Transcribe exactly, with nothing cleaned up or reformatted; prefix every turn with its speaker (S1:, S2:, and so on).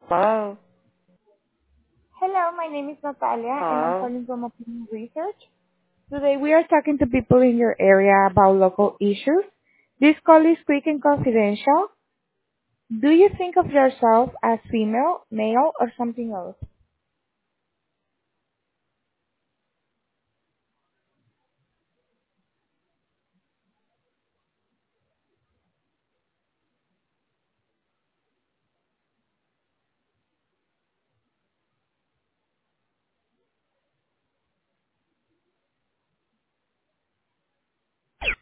S1: Hello.
S2: Hello, my name is Natalia, and I'm
S1: Hello.
S2: calling from Opinion Research. Today we are talking to people in your area about local issues. This call is quick and confidential. Do you think of yourself as female, male, or something else?